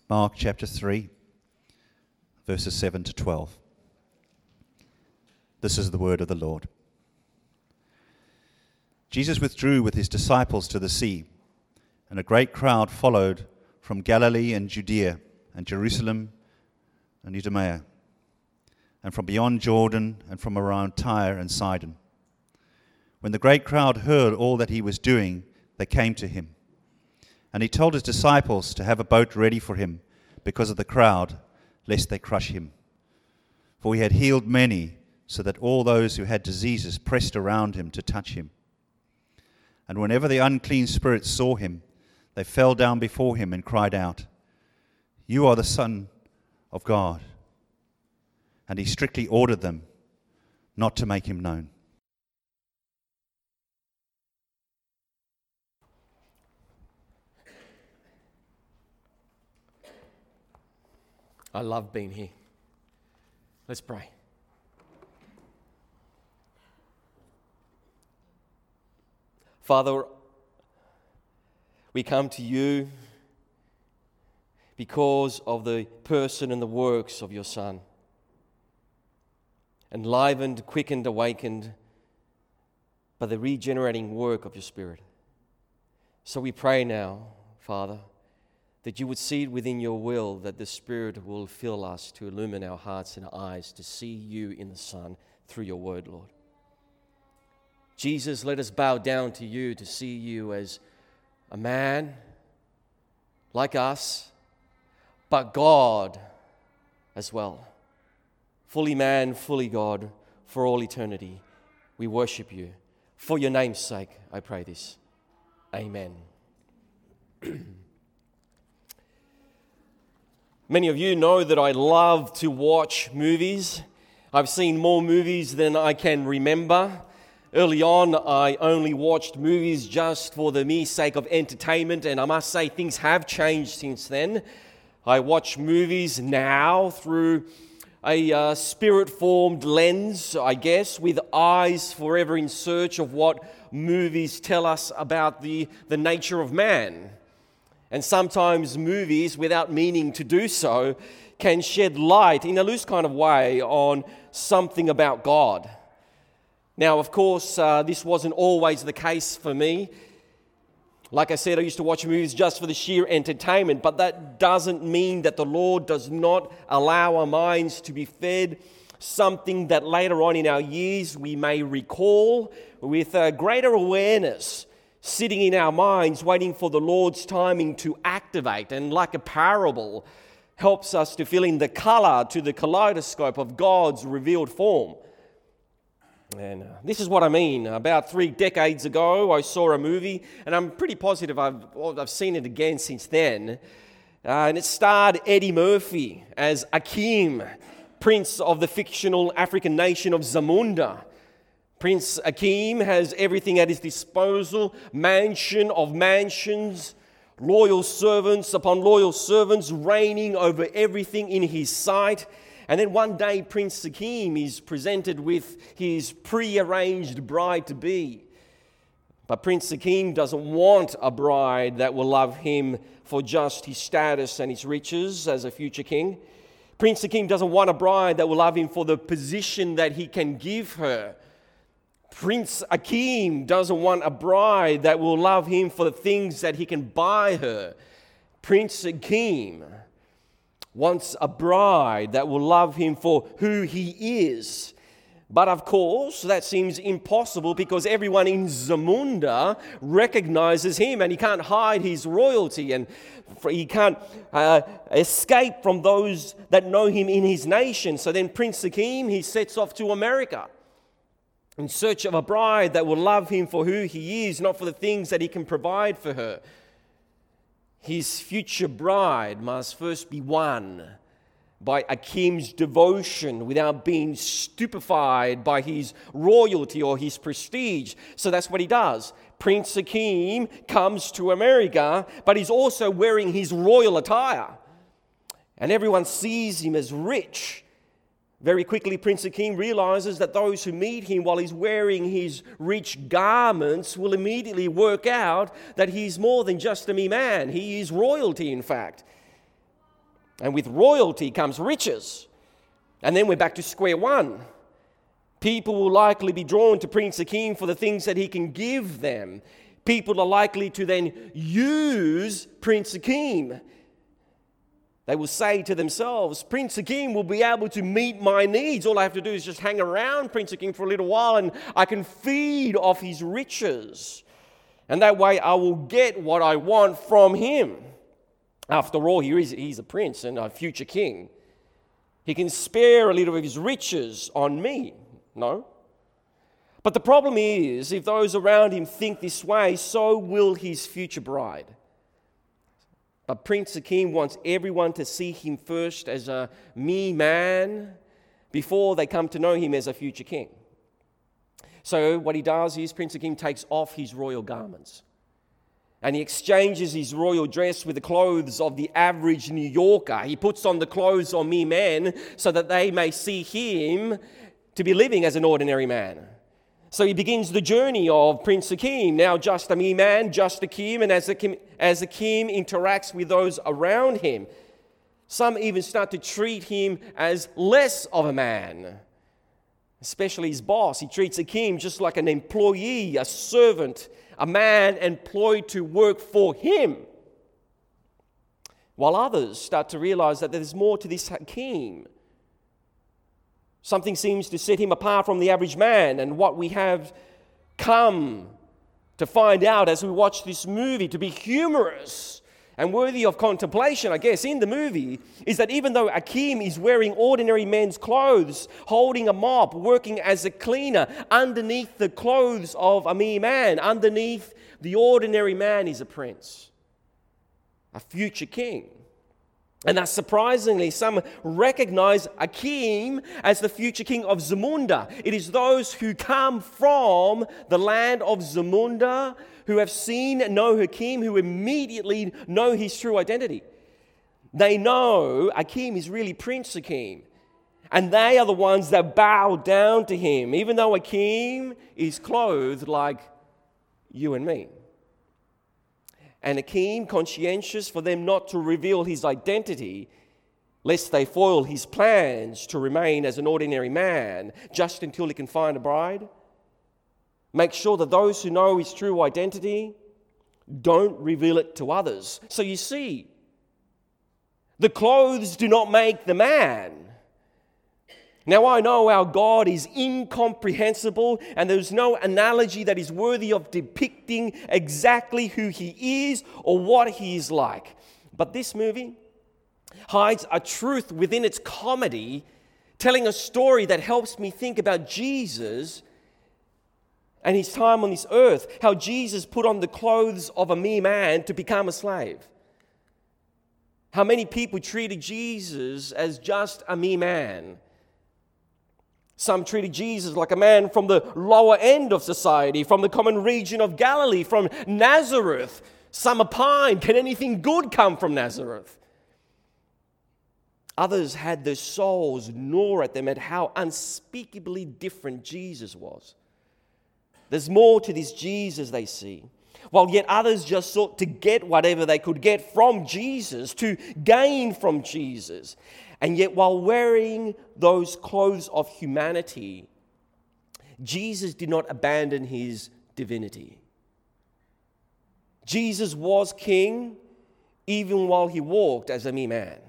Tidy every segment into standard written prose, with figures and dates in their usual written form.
Mark chapter 3, verses 7 to 12. This is the word of the Lord. Jesus withdrew with his disciples to the sea, and a great crowd followed from Galilee and Judea and Jerusalem and Idumea, and from beyond Jordan and from around Tyre and Sidon. When the great crowd heard all that he was doing, they came to him. And he told his disciples to have a boat ready for him because of the crowd, lest they crush him. For he had healed many, so that all those who had diseases pressed around him to touch him. And whenever the unclean spirits saw him, they fell down before him and cried out, "You are the Son of God." And he strictly ordered them not to make him known. I love being here. Let's pray. Father, we come to you because of the person and the works of your Son. Enlivened, quickened, awakened by the regenerating work of your Spirit. So we pray now, Father, that you would see it within your will, that the Spirit will fill us to illumine our hearts and our eyes to see you in the Son through your word, Lord. Jesus, let us bow down to you to see you as a man like us, but God as well. Fully man, fully God, for all eternity. We worship you. For your name's sake, I pray this. Amen. Many of you know that I love to watch movies. I've seen more movies than I can remember. Early on, I only watched movies just for the mere sake of entertainment, and I must say things have changed since then. I watch movies now through a spirit-formed lens, I guess, with eyes forever in search of what movies tell us about the nature of man. And sometimes movies, without meaning to do so, can shed light in a loose kind of way on something about God. Now, of course, this wasn't always the case for me. Like I said, I used to watch movies just for the sheer entertainment, but that doesn't mean that the Lord does not allow our minds to be fed something that later on in our years we may recall with a greater awareness, sitting in our minds, waiting for the Lord's timing to activate, and like a parable, helps us to fill in the color to the kaleidoscope of God's revealed form. And this is what I mean. About 3 decades ago, I saw a movie, and I'm pretty positive I've seen it again since then. And it starred Eddie Murphy as Akeem, prince of the fictional African nation of Zamunda. Prince Akeem has everything at his disposal, mansion of mansions, loyal servants upon loyal servants reigning over everything in his sight. And then one day Prince Akeem is presented with his pre-arranged bride-to-be. But Prince Akeem doesn't want a bride that will love him for just his status and his riches as a future king. Prince Akeem doesn't want a bride that will love him for the position that he can give her. Prince Akeem doesn't want a bride that will love him for the things that he can buy her. Prince Akeem wants a bride that will love him for who he is. But of course, that seems impossible because everyone in Zamunda recognizes him and he can't hide his royalty and he can't escape from those that know him in his nation. So then Prince Akeem, he sets off to America in search of a bride that will love him for who he is, not for the things that he can provide for her. His future bride must first be won by Akeem's devotion without being stupefied by his royalty or his prestige. So that's what he does. Prince Akeem comes to America, but he's also wearing his royal attire. And everyone sees him as rich. Very quickly, Prince Akeem realizes that those who meet him while he's wearing his rich garments will immediately work out that he's more than just a mere man. He is royalty, in fact. And with royalty comes riches. And then we're back to square one. People will likely be drawn to Prince Hakeem for the things that he can give them. People are likely to then use Prince Hakeem. They will say to themselves, Prince Hakeem will be able to meet my needs. All I have to do is just hang around Prince Hakeem for a little while and I can feed off his riches. And that way I will get what I want from him. After all, he's a prince and a future king. He can spare a little of his riches on me. No? But the problem is, if those around him think this way, so will his future bride. But Prince Hakeem wants everyone to see him first as a mere man before they come to know him as a future king. So what he does is Prince Hakeem takes off his royal garments and he exchanges his royal dress with the clothes of the average New Yorker. He puts on the clothes of mere men so that they may see him to be living as an ordinary man. So he begins the journey of Prince Hakeem, now just a mere man, just Hakeem, and as Hakeem interacts with those around him, some even start to treat him as less of a man, especially his boss. He treats Hakeem just like an employee, a servant, a man employed to work for him, while others start to realize that there's more to this Hakeem. Something seems to set him apart from the average man, and what we have come to find out as we watch this movie to be humorous and worthy of contemplation, I guess, in the movie, is that even though Hakeem is wearing ordinary men's clothes, holding a mop, working as a cleaner, underneath the clothes of a mere man, underneath the ordinary man is a prince, a future king. And thus, surprisingly, some recognize Hakeem as the future king of Zamunda. It is those who come from the land of Zamunda who have seen and know Hakeem, who immediately know his true identity. They know Hakeem is really Prince Hakeem. And they are the ones that bow down to him, even though Hakeem is clothed like you and me. And Hakeem, conscientious for them not to reveal his identity, lest they foil his plans to remain as an ordinary man just until he can find a bride, make sure that those who know his true identity don't reveal it to others. So you see, the clothes do not make the man. Now, I know our God is incomprehensible and there's no analogy that is worthy of depicting exactly who he is or what he is like. But this movie hides a truth within its comedy, telling a story that helps me think about Jesus and his time on this earth, how Jesus put on the clothes of a mere man to become a slave. How many people treated Jesus as just a mere man. Some treated Jesus like a man from the lower end of society, from the common region of Galilee, from Nazareth. Some opined, can anything good come from Nazareth? Others had their souls gnaw at them at how unspeakably different Jesus was. There's more to this Jesus they see. While yet others just sought to get whatever they could get from Jesus, to gain from Jesus. And yet while wearing those clothes of humanity, Jesus did not abandon his divinity. Jesus was king even while he walked as a mere man.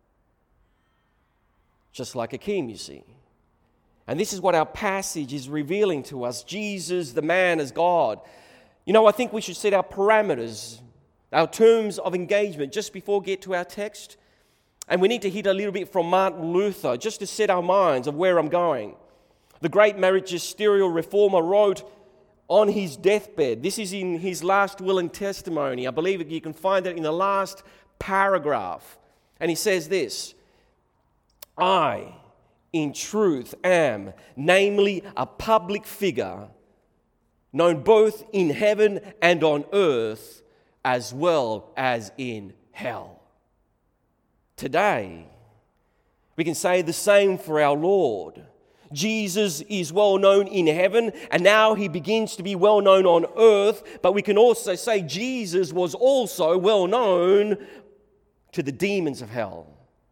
Just like Hakeem, you see. And this is what our passage is revealing to us. Jesus, the man, as God. You know, I think we should set our parameters, our terms of engagement, just before we get to our text. And we need to hit a little bit from Martin Luther, just to set our minds of where I'm going. The great magisterial reformer wrote on his deathbed, this is in his last will and testimony, I believe you can find it in the last paragraph. And he says this, I, in truth, am, namely a public figure, known both in heaven and on earth, as well as in hell. Today, we can say the same for our Lord. Jesus is well known in heaven, and now he begins to be well known on earth, but we can also say Jesus was also well known to the demons of hell.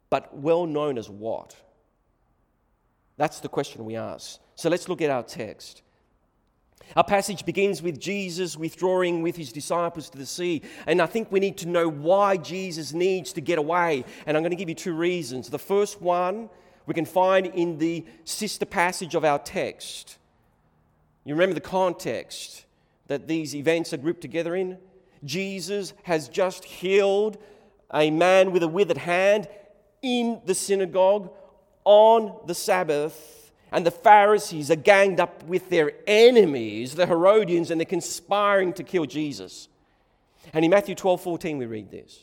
But well known as what? That's the question we ask. So let's look at our text. Our passage begins with Jesus withdrawing with his disciples to the sea. And I think we need to know why Jesus needs to get away. And I'm going to give you two reasons. The first one we can find in the sister passage of our text. You remember the context that these events are grouped together in? Jesus has just healed a man with a withered hand in the synagogue on the Sabbath. And the Pharisees are ganged up with their enemies, the Herodians, and they're conspiring to kill Jesus. And in Matthew 12:14 we read this.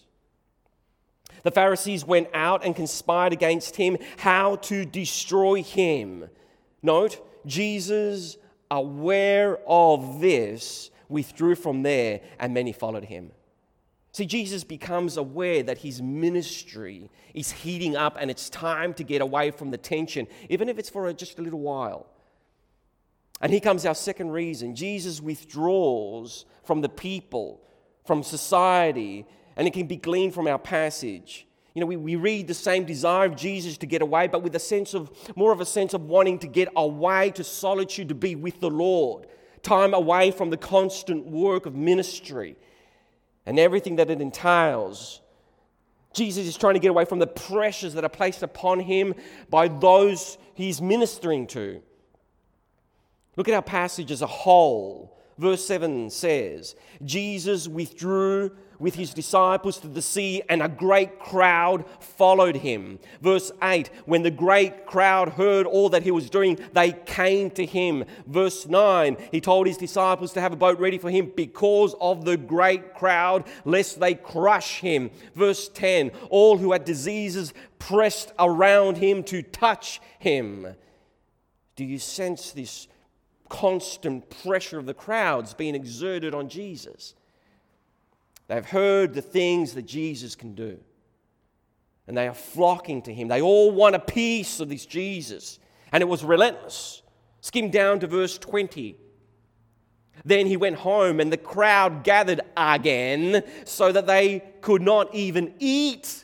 The Pharisees went out and conspired against him how to destroy him. Note, Jesus, aware of this, withdrew from there and many followed him. See, Jesus becomes aware that his ministry is heating up and it's time to get away from the tension, even if it's for just a little while. And here comes our second reason. Jesus withdraws from the people, from society, and it can be gleaned from our passage. You know, we read the same desire of Jesus to get away, but with more of a sense of wanting to get away to solitude, to be with the Lord. Time away from the constant work of ministry and everything that it entails. Jesus is trying to get away from the pressures that are placed upon him by those he's ministering to. Look at our passage as a whole. Verse 7 says, Jesus withdrew with his disciples to the sea, and a great crowd followed him. Verse 8, when the great crowd heard all that he was doing, they came to him. Verse 9, he told his disciples to have a boat ready for him because of the great crowd, lest they crush him. Verse 10, all who had diseases pressed around him to touch him. Do you sense this constant pressure of the crowds being exerted on Jesus? They've heard the things that Jesus can do, and they are flocking to him. They all want a piece of this Jesus, and it was relentless. Skim down to verse 20. Then he went home, and the crowd gathered again so that they could not even eat.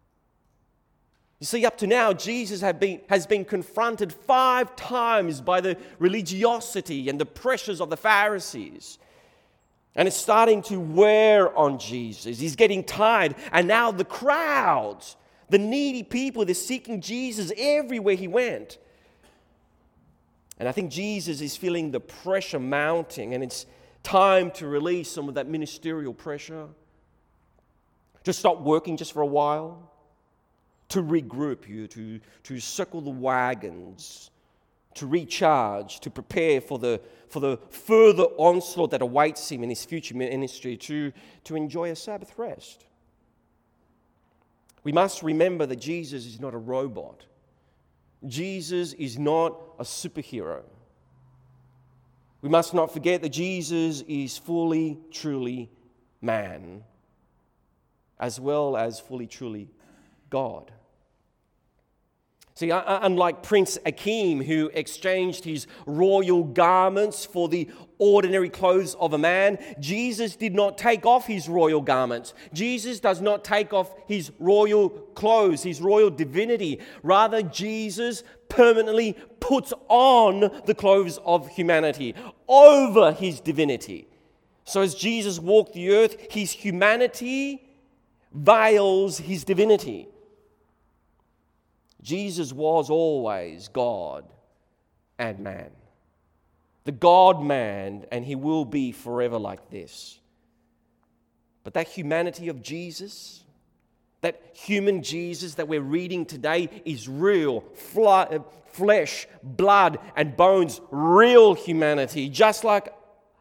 You see, up to now, Jesus has been confronted 5 times by the religiosity and the pressures of the Pharisees. And it's starting to wear on Jesus. He's getting tired. And now the crowds, the needy people, they're seeking Jesus everywhere he went. And I think Jesus is feeling the pressure mounting, and it's time to release some of that ministerial pressure. To stop working just for a while. To regroup you, to circle the wagons, to recharge, to prepare for the further onslaught that awaits him in his future ministry, to enjoy a Sabbath rest. We must remember that Jesus is not a robot. Jesus is not a superhero. We must not forget that Jesus is fully, truly man, as well as fully, truly God. See, unlike Prince Akeem, who exchanged his royal garments for the ordinary clothes of a man, Jesus did not take off his royal garments. Jesus does not take off his royal clothes, his royal divinity. Rather, Jesus permanently puts on the clothes of humanity over his divinity. So as Jesus walked the earth, his humanity veils his divinity. Jesus was always God and man. The God-man, and he will be forever like this. But that humanity of Jesus, that human Jesus that we're reading today is real, flesh, blood, and bones, real humanity, just like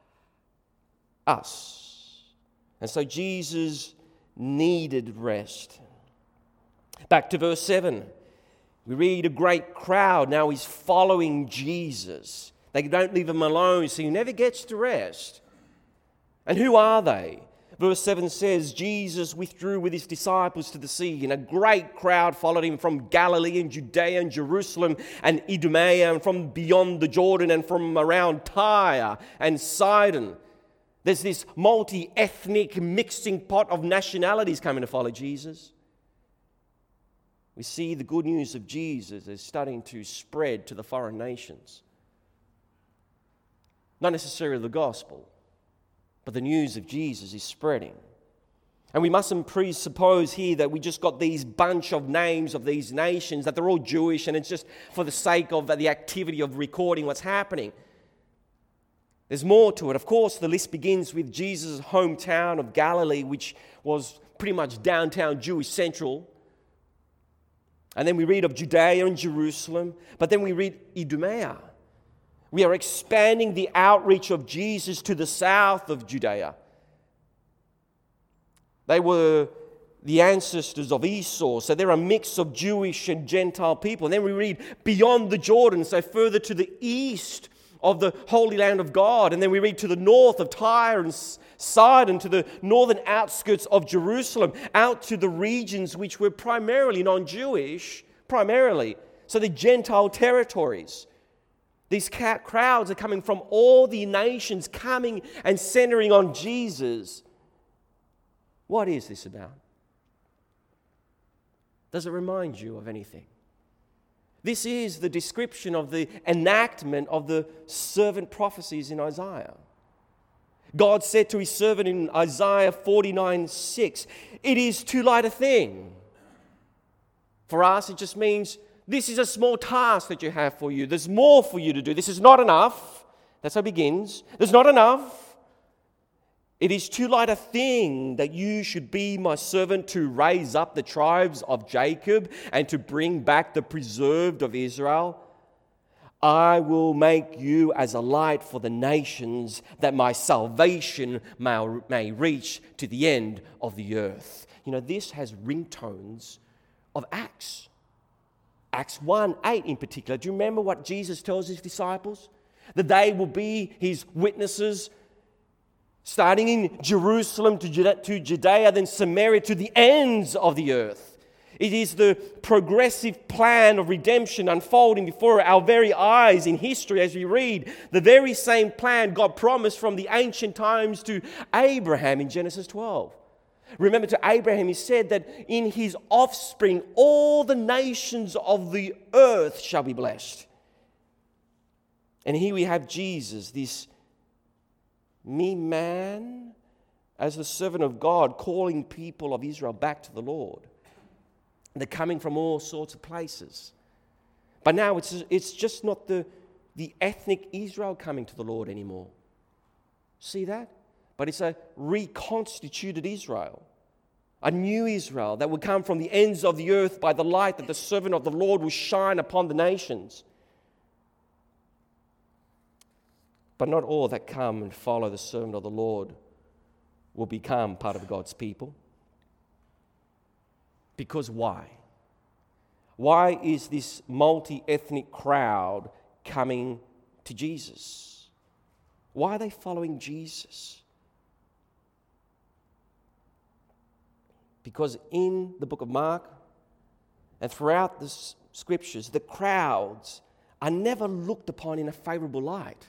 us. And so Jesus needed rest. Back to verse 7. We read a great crowd now is following Jesus. They don't leave him alone, so he never gets to rest. And who are they? Verse 7 says, Jesus withdrew with his disciples to the sea, and a great crowd followed him from Galilee and Judea and Jerusalem and Idumea and from beyond the Jordan and from around Tyre and Sidon. There's this multi-ethnic mixing pot of nationalities coming to follow Jesus. we see the good news of Jesus is starting to spread to the foreign nations. Not necessarily the gospel, but the news of Jesus is spreading. And we mustn't presuppose here that we just got these bunch of names of these nations, that they're all Jewish and it's just for the sake of the activity of recording what's happening. There's more to it. Of course, the list begins with Jesus' hometown of Galilee, which was pretty much downtown Jewish central. And then we read of Judea and Jerusalem, but then we read Idumea. We are expanding the outreach of Jesus to the south of Judea. They were the ancestors of Esau, so they're a mix of Jewish and Gentile people. And then we read beyond the Jordan, so further to the east of the Holy Land of God. And then we read to the north of Tyre and Sidon, to the northern outskirts of Jerusalem, out to the regions which were primarily non-Jewish, so the Gentile territories. These crowds are coming from all the nations, coming and centering on Jesus. What is this about? Does it remind you of anything? This is the description of the enactment of the servant prophecies in Isaiah. God said to his servant in Isaiah 49:6, "It is too light a thing." For us, it just means this is a small task that you have for you. There's more for you to do. This is not enough. That's how it begins. There's not enough. It is too light a thing that you should be my servant to raise up the tribes of Jacob and to bring back the preserved of Israel. I will make you as a light for the nations, that my salvation may reach to the end of the earth. You know, this has ringtones of Acts. Acts 1:8 in particular. Do you remember what Jesus tells his disciples? That they will be his witnesses, starting in Jerusalem to Judea, then Samaria, to the ends of the earth. It is the progressive plan of redemption unfolding before our very eyes in history as we read the very same plan God promised from the ancient times to Abraham in Genesis 12. Remember, to Abraham he said that in his offspring all the nations of the earth shall be blessed. And here we have Jesus, this mere man, as the servant of God, calling people of Israel back to the Lord. They're coming from all sorts of places. But now it's just not the ethnic Israel coming to the Lord anymore. See that? But it's a reconstituted Israel. A new Israel that will come from the ends of the earth by the light that the servant of the Lord will shine upon the nations. But not all that come and follow the servant of the Lord will become part of God's people. Because why? Why is this multi-ethnic crowd coming to Jesus? Why are they following Jesus? Because in the book of Mark and throughout the scriptures, the crowds are never looked upon in a favorable light.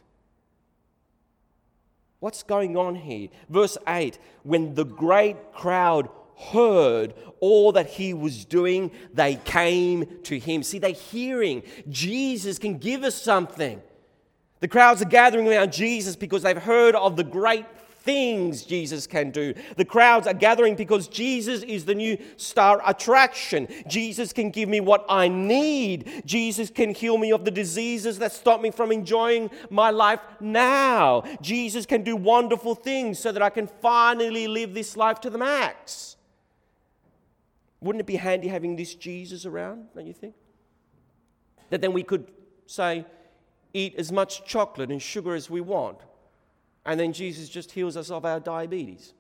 What's going on here? Verse 8, when the great crowd heard all that he was doing, they came to him. See, they're hearing Jesus can give us something. The crowds are gathering around Jesus because they've heard of the great things Jesus can do. The crowds are gathering because Jesus is the new star attraction. Jesus can give me what I need. Jesus can heal me of the diseases that stop me from enjoying my life now. Jesus can do wonderful things so that I can finally live this life to the max. Wouldn't it be handy having this Jesus around, don't you think? That then we could say, eat as much chocolate and sugar as we want, and then Jesus just heals us of our diabetes.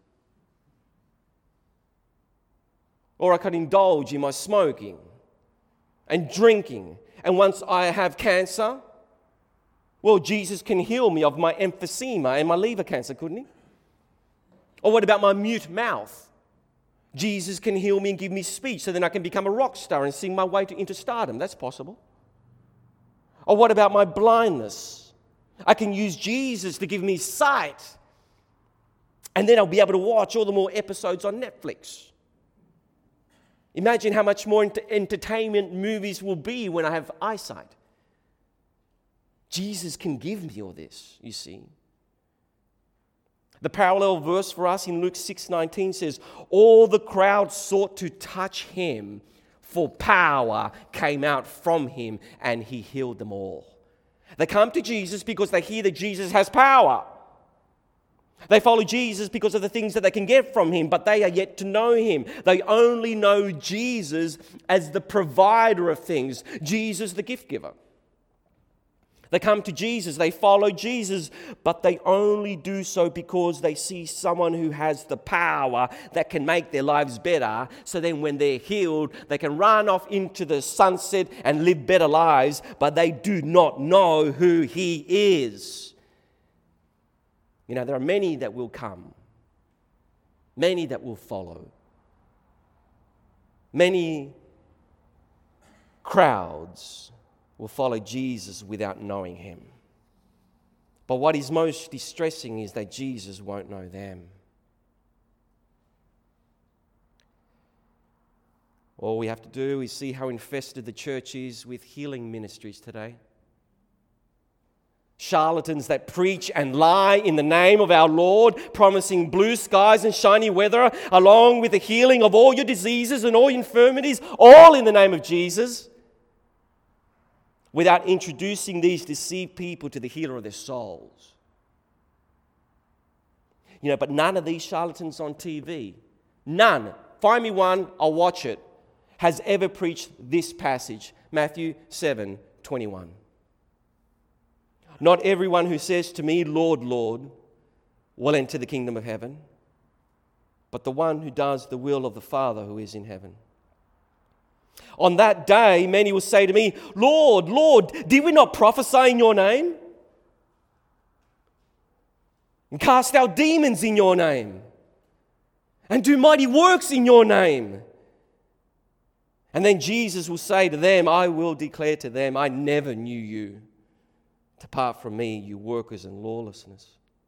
Or I could indulge in my smoking and drinking, and once I have cancer, well, Jesus can heal me of my emphysema and my liver cancer, couldn't he? Or what about my mute mouth? Jesus can heal me and give me speech so then I can become a rock star and sing my way into stardom. That's possible. Or what about my blindness? I can use Jesus to give me sight. And then I'll be able to watch all the more episodes on Netflix. Imagine how much more entertainment movies will be when I have eyesight. Jesus can give me all this, you see. The parallel verse for us in Luke 6:19 says, all the crowd sought to touch him, for power came out from him and he healed them all. They come to Jesus because they hear that Jesus has power. They follow Jesus because of the things that they can get from him, but they are yet to know him. They only know Jesus as the provider of things, Jesus the gift giver. They come to Jesus, they follow Jesus, but they only do so because they see someone who has the power that can make their lives better. So then when they're healed, they can run off into the sunset and live better lives, but they do not know who he is. You know, there are many that will come, many that will follow, many crowds will follow Jesus without knowing him. But what is most distressing is that Jesus won't know them. All we have to do is see how infested the church is with healing ministries today. Charlatans that preach and lie in the name of our Lord, promising blue skies and shiny weather, along with the healing of all your diseases and all your infirmities, all in the name of Jesus, without introducing these deceived people to the healer of their souls. You know, but none of these charlatans on TV, none, find me one, I'll watch it, has ever preached this passage, Matthew 7:21. Not everyone who says to me, Lord, Lord, will enter the kingdom of heaven, but the one who does the will of the Father who is in heaven. On that day, many will say to me, Lord, Lord, did we not prophesy in your name? And cast out demons in your name? And do mighty works in your name? And then Jesus will say to them, I will declare to them, I never knew you. Depart from me, you workers in lawlessness.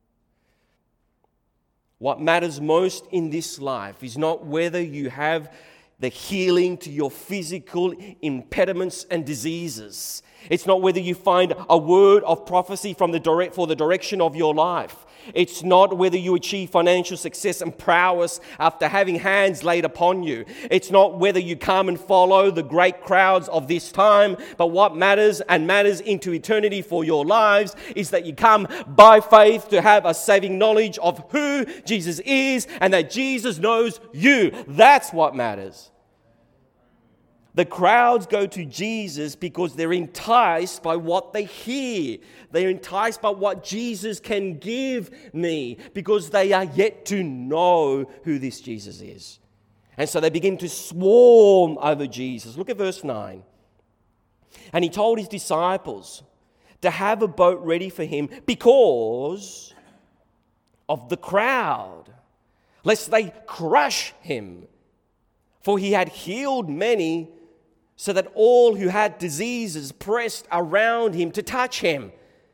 What matters most in this life is not whether you have the healing to your physical impediments and diseases. It's not whether you find a word of prophecy for the direction of your life. It's not whether you achieve financial success and prowess after having hands laid upon you. It's not whether you come and follow the great crowds of this time, but what matters and matters into eternity for your lives is that you come by faith to have a saving knowledge of who Jesus is and that Jesus knows you. That's what matters. The crowds go to Jesus because they're enticed by what they hear. They're enticed by what Jesus can give me because they are yet to know who this Jesus is. And so they begin to swarm over Jesus. Look at verse 9. And he told his disciples to have a boat ready for him because of the crowd, lest they crush him. For he had healed many, so that all who had diseases pressed around him to touch him.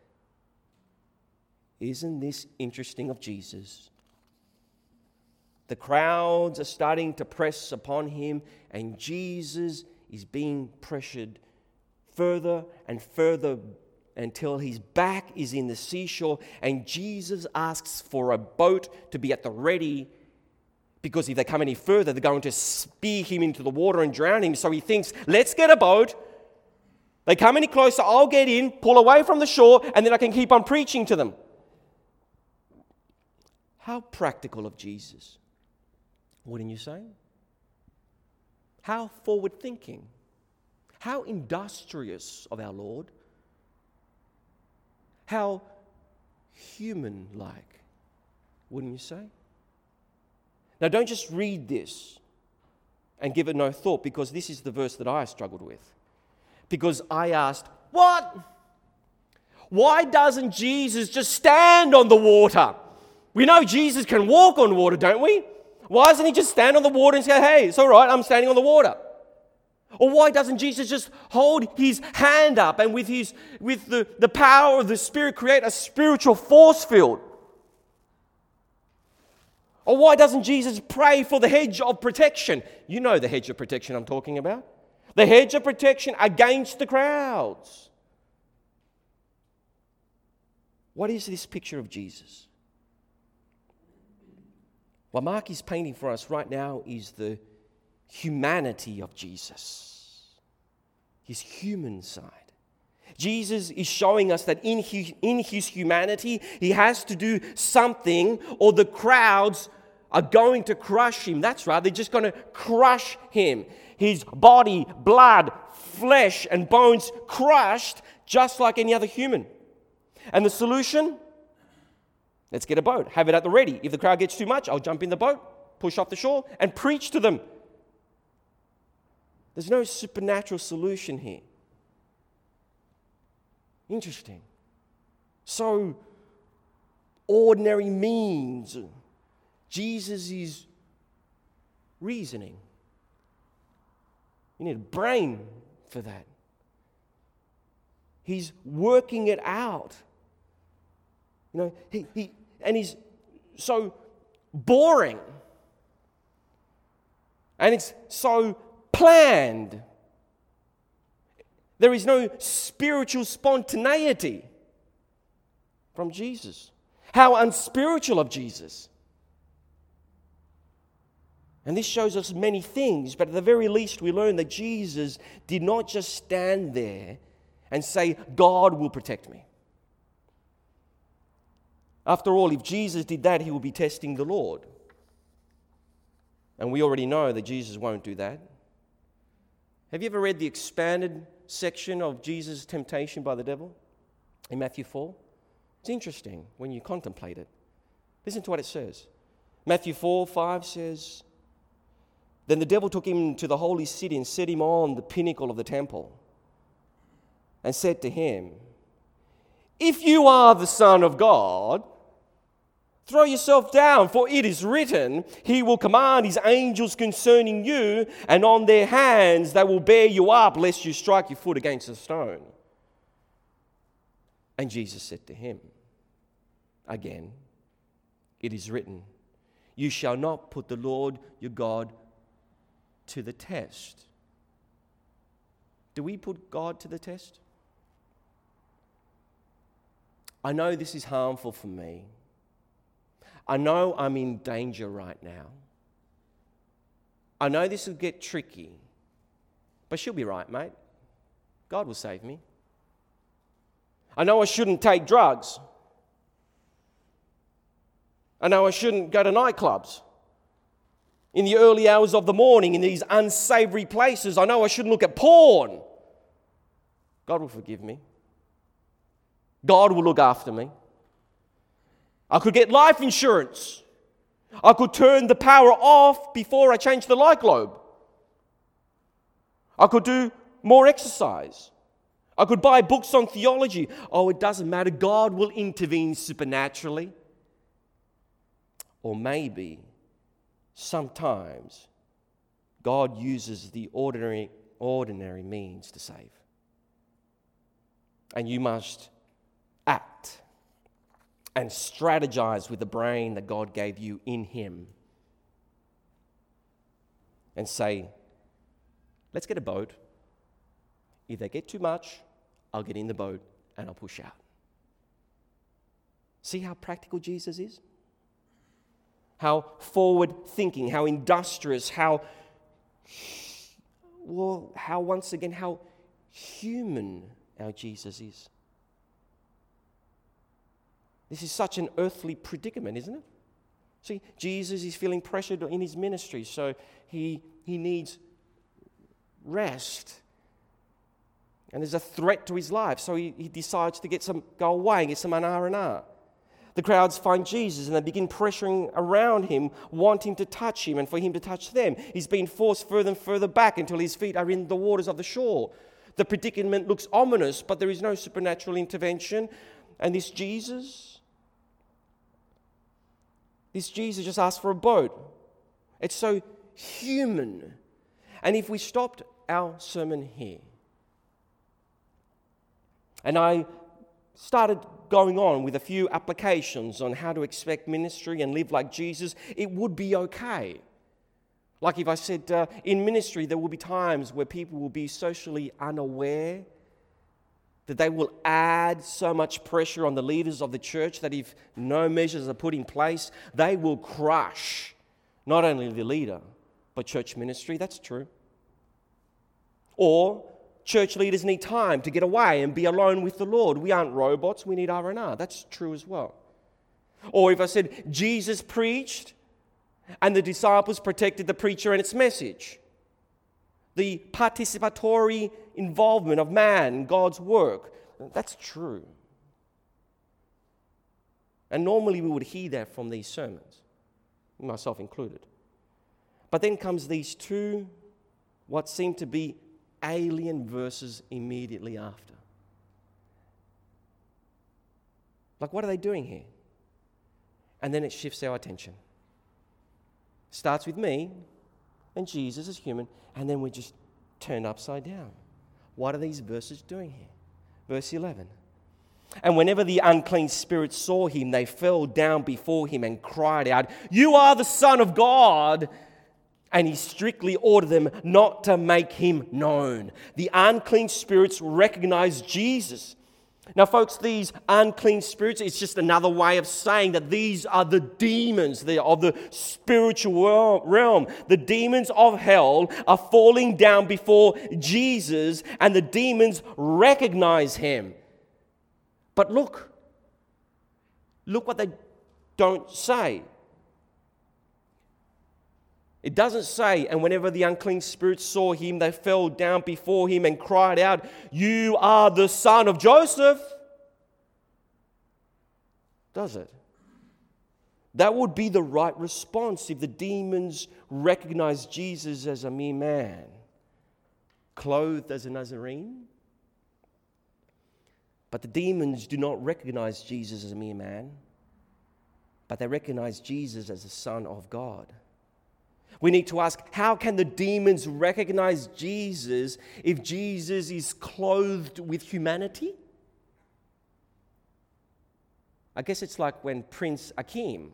Isn't this interesting of Jesus? The crowds are starting to press upon him, and Jesus is being pressured further and further until his back is in the seashore, and Jesus asks for a boat to be at the ready, because if they come any further, they're going to spear him into the water and drown him. So he thinks, let's get a boat. They come any closer, I'll get in, pull away from the shore, and then I can keep on preaching to them. How practical of Jesus, wouldn't you say? How forward-thinking. How industrious of our Lord. How human-like, wouldn't you say? Now, don't just read this and give it no thought, because this is the verse that I struggled with. Because I asked, what? Why doesn't Jesus just stand on the water? We know Jesus can walk on water, don't we? Why doesn't he just stand on the water and say, hey, it's all right, I'm standing on the water? Or why doesn't Jesus just hold his hand up and with the power of the Spirit create a spiritual force field? Or why doesn't Jesus pray for the hedge of protection? You know the hedge of protection I'm talking about. The hedge of protection against the crowds. What is this picture of Jesus? What Mark is painting for us right now is the humanity of Jesus, his human side. Jesus is showing us that in his humanity, he has to do something or the crowds are going to crush him. That's right, they're just going to crush him. His body, blood, flesh, and bones crushed just like any other human. And the solution? Let's get a boat, have it at the ready. If the crowd gets too much, I'll jump in the boat, push off the shore, and preach to them. There's no supernatural solution here. Interesting. So, ordinary means. Jesus is reasoning. You need a brain for that. He's working it out. You know, he's so boring. And it's so planned. There is no spiritual spontaneity from Jesus. How unspiritual of Jesus. And this shows us many things, but at the very least we learn that Jesus did not just stand there and say, God will protect me. After all, if Jesus did that, he will be testing the Lord. And we already know that Jesus won't do that. Have you ever read the expanded section of Jesus' temptation by the devil in Matthew 4? It's interesting when you contemplate it. Listen to what it says. Matthew 4:5 says, "Then the devil took him to the holy city and set him on the pinnacle of the temple and said to him, 'If you are the Son of God, throw yourself down, for it is written, He will command His angels concerning you, and on their hands they will bear you up, lest you strike your foot against a stone.' And Jesus said to him, again, 'It is written, you shall not put the Lord your God to the test.'" Do we put God to the test? I know this is harmful for me. I know I'm in danger right now. I know this will get tricky. But she'll be right, mate. God will save me. I know I shouldn't take drugs. I know I shouldn't go to nightclubs in the early hours of the morning in these unsavory places. I know I shouldn't look at porn. God will forgive me. God will look after me. I could get life insurance. I could turn the power off before I change the light globe. I could do more exercise. I could buy books on theology. Oh, it doesn't matter. God will intervene supernaturally. Or maybe sometimes God uses the ordinary means to save. And you must act and strategize with the brain that God gave you in Him. And say, let's get a boat. If they get too much, I'll get in the boat and I'll push out. See how practical Jesus is? How forward-thinking, how industrious, how human our Jesus is. This is such an earthly predicament, isn't it? See, Jesus is feeling pressured in his ministry, so he needs rest. And there's a threat to his life, so he decides to go away and get some R&R. The crowds find Jesus and they begin pressuring around him, wanting to touch him and for him to touch them. He's being forced further and further back until his feet are in the waters of the shore. The predicament looks ominous, but there is no supernatural intervention. And this Jesus just asked for a boat. It's so human. And if we stopped our sermon here, and I started going on with a few applications on how to expect ministry and live like Jesus, it would be okay. Like if I said, in ministry, there will be times where people will be socially unaware, that they will add so much pressure on the leaders of the church that if no measures are put in place, they will crush not only the leader, but church ministry. That's true. Or church leaders need time to get away and be alone with the Lord. We aren't robots, we need R&R. That's true as well. Or if I said Jesus preached and the disciples protected the preacher and its message. The participatory involvement of man in God's work. That's true. And normally we would hear that from these sermons, myself included. But then comes these two, what seem to be alien verses immediately after. Like, what are they doing here? And then it shifts our attention. Starts with me and Jesus as human, and then we just turn upside down. What are these verses doing here? Verse 11. And whenever the unclean spirits saw him, they fell down before him and cried out, "You are the Son of God!" And he strictly ordered them not to make him known. The unclean spirits recognized Jesus. Now, folks, these unclean spirits, it's just another way of saying that these are the demons of the spiritual realm. The demons of hell are falling down before Jesus, and the demons recognize him. But look what they don't say. It doesn't say, and whenever the unclean spirits saw him, they fell down before him and cried out, "You are the son of Joseph." Does it? That would be the right response if the demons recognized Jesus as a mere man, clothed as a Nazarene. But the demons do not recognize Jesus as a mere man, but they recognize Jesus as the Son of God. We need to ask, how can the demons recognize Jesus if Jesus is clothed with humanity? I guess it's like when Prince Akeem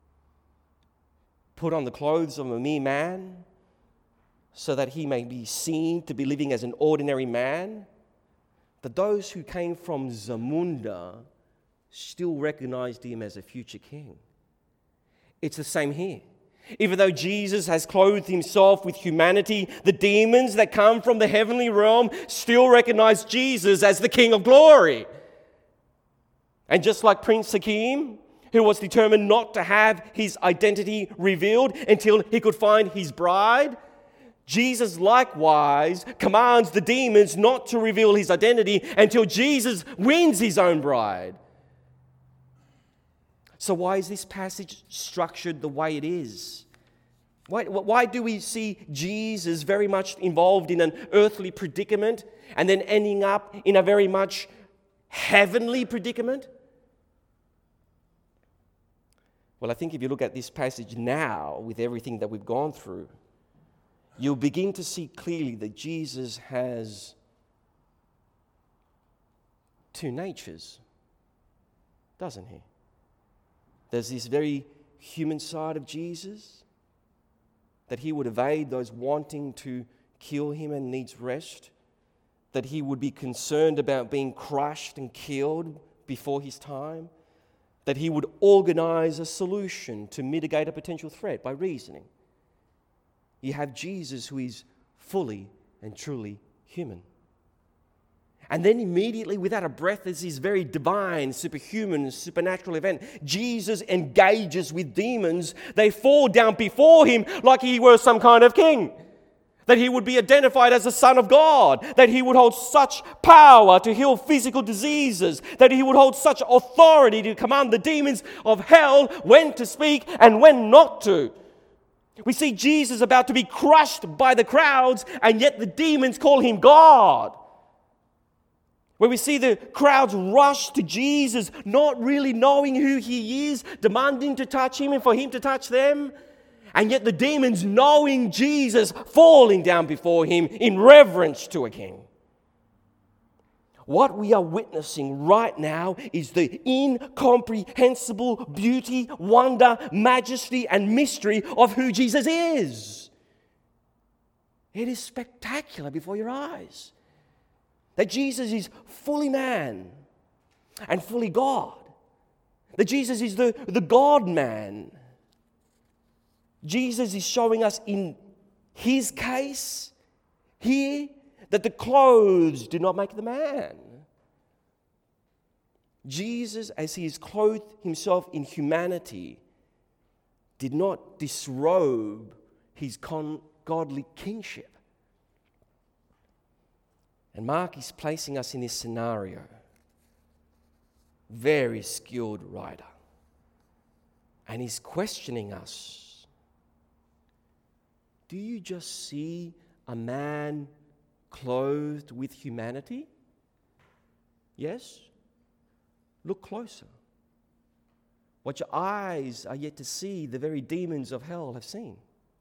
put on the clothes of a mere man so that he may be seen to be living as an ordinary man. But those who came from Zamunda still recognized him as a future king. It's the same here. Even though Jesus has clothed himself with humanity, the demons that come from the heavenly realm still recognize Jesus as the King of glory. And just like Prince Hakim, who was determined not to have his identity revealed until he could find his bride, Jesus likewise commands the demons not to reveal his identity until Jesus wins his own bride. So why is this passage structured the way it is? Why do we see Jesus very much involved in an earthly predicament and then ending up in a very much heavenly predicament? Well, I think if you look at this passage now with everything that we've gone through, you'll begin to see clearly that Jesus has two natures, doesn't he? There's this very human side of Jesus, that he would evade those wanting to kill him and needs rest, that he would be concerned about being crushed and killed before his time, that he would organize a solution to mitigate a potential threat by reasoning. You have Jesus who is fully and truly human. And then immediately, without a breath, there's this very divine, superhuman, supernatural event. Jesus engages with demons. They fall down before him like he were some kind of king. That he would be identified as the Son of God. That he would hold such power to heal physical diseases. That he would hold such authority to command the demons of hell when to speak and when not to. We see Jesus about to be crushed by the crowds, and yet the demons call him God. Where we see the crowds rush to Jesus, not really knowing who he is, demanding to touch him and for him to touch them. And yet the demons, knowing Jesus, falling down before him in reverence to a king. What we are witnessing right now is the incomprehensible beauty, wonder, majesty, and mystery of who Jesus is. It is spectacular before your eyes. That Jesus is fully man and fully God. That Jesus is the God-man. Jesus is showing us in his case here that the clothes do not make the man. Jesus, as he is clothed himself in humanity, did not disrobe his godly kingship. And Mark is placing us in this scenario. Very skilled writer. And he's questioning us. Do you just see a man clothed with humanity? Yes? Look closer. What your eyes are yet to see, the very demons of hell have seen.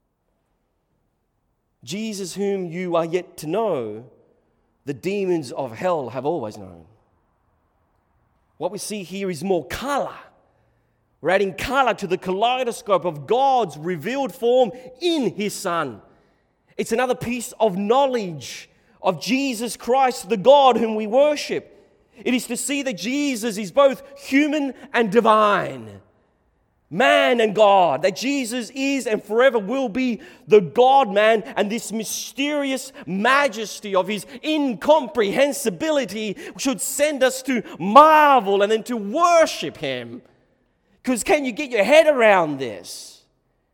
Jesus, whom you are yet to know, the demons of hell have always known. What we see here is more color. We're adding color to the kaleidoscope of God's revealed form in his Son. It's another piece of knowledge of Jesus Christ, the God whom we worship. It is to see that Jesus is both human and divine, man and God, that Jesus is and forever will be the God-man, and this mysterious majesty of his incomprehensibility should send us to marvel and then to worship him. Because can you get your head around this?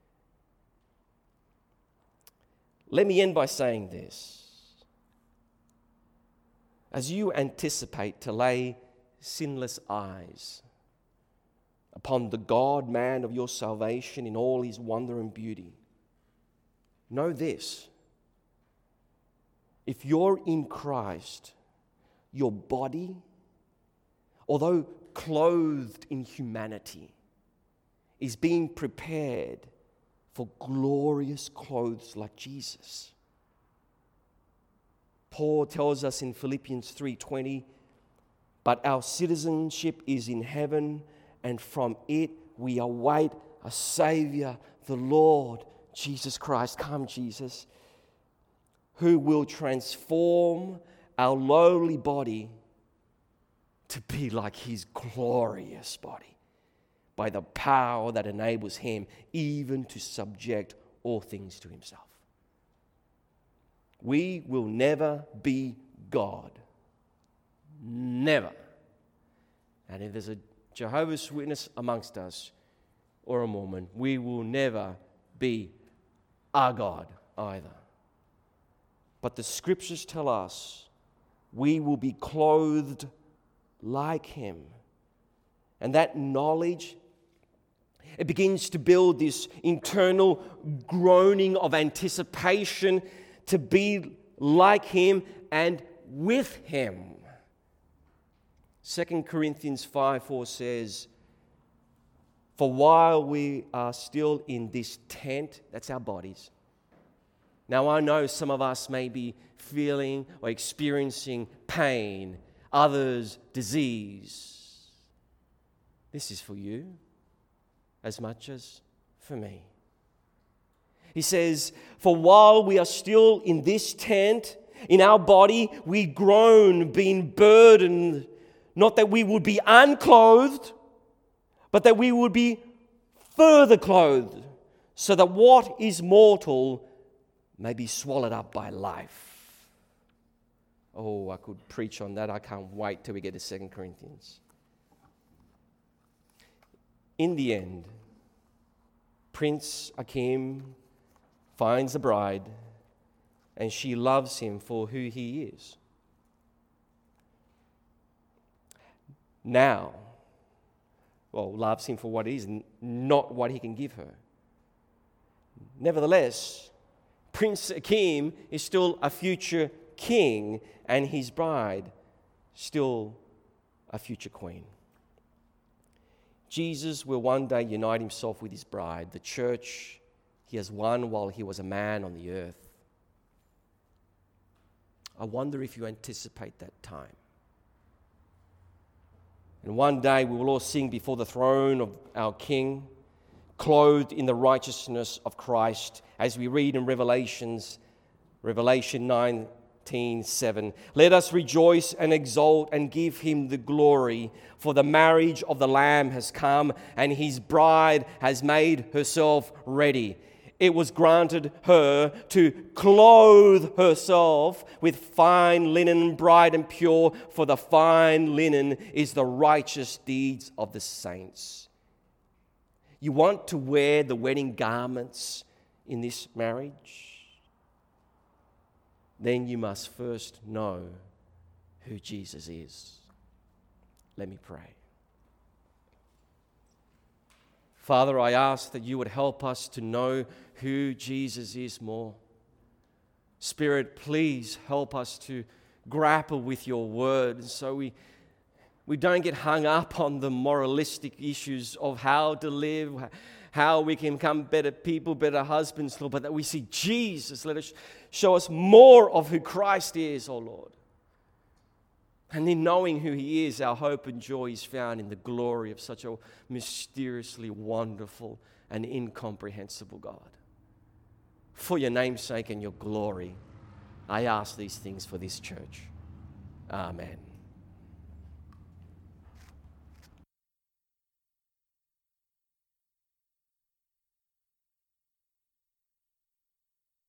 Let me end by saying this. As you anticipate to lay sinless eyes upon the God-man of your salvation in all his wonder and beauty, know this: if you're in Christ, your body, although clothed in humanity, is being prepared for glorious clothes like Jesus. Paul tells us in Philippians 3:20, but our citizenship is in heaven, and from it we await a Savior, the Lord Jesus Christ. Come, Jesus, who will transform our lowly body to be like his glorious body by the power that enables him even to subject all things to himself. We will never be God. Never. And if there's a Jehovah's Witness amongst us, or a Mormon, we will never be our God either. But the scriptures tell us we will be clothed like him. And that knowledge, it begins to build this internal groaning of anticipation to be like him and with him. 2 Corinthians 5:4 says, for while we are still in this tent, that's our bodies. Now I know some of us may be feeling or experiencing pain, others disease. This is for you as much as for me. He says, for while we are still in this tent, in our body, we groan, being burdened, not that we would be unclothed, but that we would be further clothed, so that what is mortal may be swallowed up by life. Oh, I could preach on that. I can't wait till we get to 2 Corinthians. In the end, Prince Akim finds a bride, and she loves him for who he is. Now, loves him for what he is, not what he can give her. Nevertheless, Prince Akim is still a future king, and his bride still a future queen. Jesus will one day unite himself with his bride, the church he has won while he was a man on the earth. I wonder if you anticipate that time. And one day we will all sing before the throne of our King, clothed in the righteousness of Christ, as we read in Revelation 19:7. Let us rejoice and exult and give him the glory, for the marriage of the Lamb has come, and his bride has made herself ready. It was granted her to clothe herself with fine linen, bright and pure, for the fine linen is the righteous deeds of the saints. You want to wear the wedding garments in this marriage? Then you must first know who Jesus is. Let me pray. Father, I ask that you would help us to know who Jesus is more. Spirit, please help us to grapple with your word so we don't get hung up on the moralistic issues of how to live, how we can become better people, better husbands, Lord, but that we see Jesus. Let us show us more of who Christ is, oh Lord. And in knowing who he is, our hope and joy is found in the glory of such a mysteriously wonderful and incomprehensible God. For your name's sake and your glory, I ask these things for this church. Amen.